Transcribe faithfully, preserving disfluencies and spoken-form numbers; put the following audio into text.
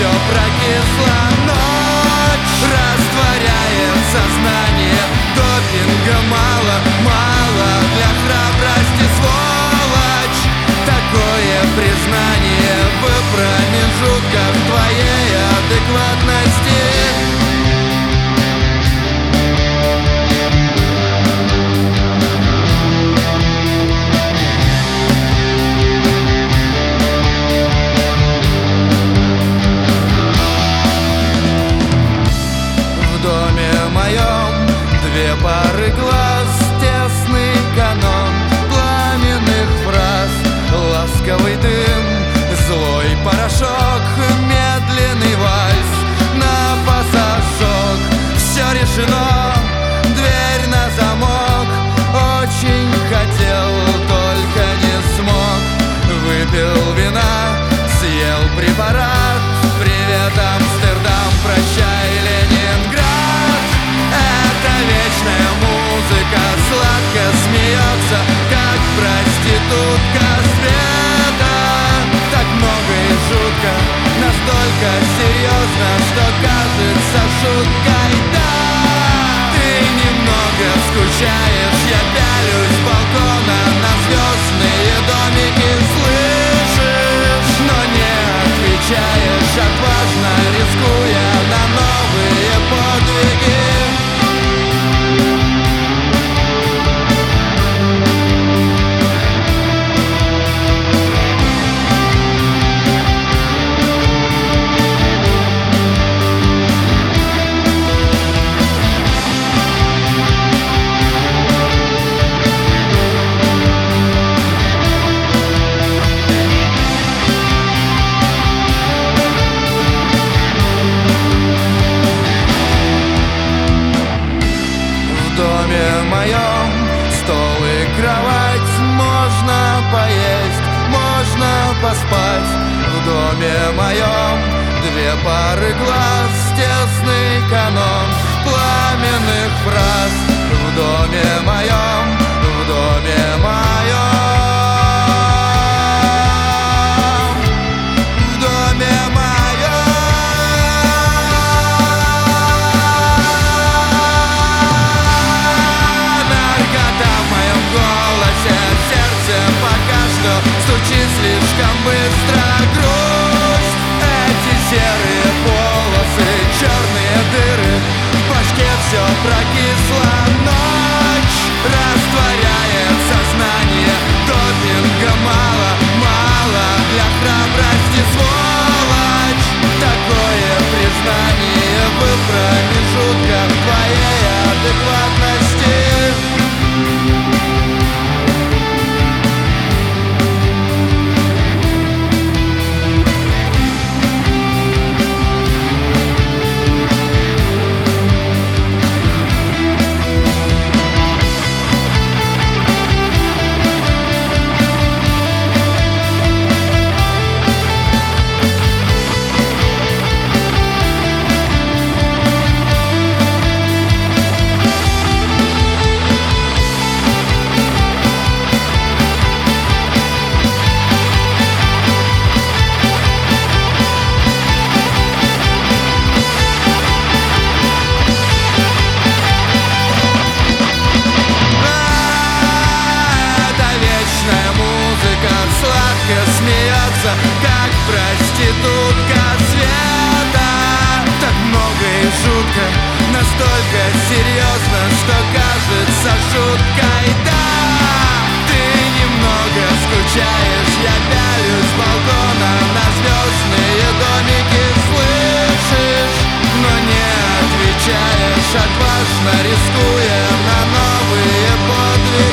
все прокисло. Ночь растворяет сознание. Допинга мало, мало для храбрости, сволочь. Такое признание в промежутках твоей адекватности. Две пары глаз, тесный канон пламенных фраз, ласковый дым, злой порошок, медленный вальс на пассажок. Все решено, дверь на замок. Очень хотел, только не смог. Выпил вина, съел препарат. Привет, Амстердам, прощай, Ленинград. Это вечная музыка, сладко смеется, как проститутка света. Так много и жутко, настолько серьезно, что кажется шуткой. Да, ты немного скучаешь, я пялюсь с балкона на звездные домики. Слышишь, но не отвечаешь, отважно рискуя на новые подвиги. Поспать в доме моем. Две пары глаз, тесный канон пламенных фраз. В доме моем, в доме моем, в доме моем. Наркота в моем голосе, сердце пока что стучит слишком быстро. Грусть, эти серые полосы, черные дыры, в башке все прокисло. Ночь растворяет сознание. Допинга мало, мало для храбрости, сволочь. Такое признание в промежутках твоей адекватности. Смеется, как проститутка света. Так много и жутко, настолько серьезно, что кажется шуткой. Да, ты немного скучаешь, я пялюсь с балкона на звездные домики. Слышишь, но не отвечаешь, отважно рискуя на новые подвиги.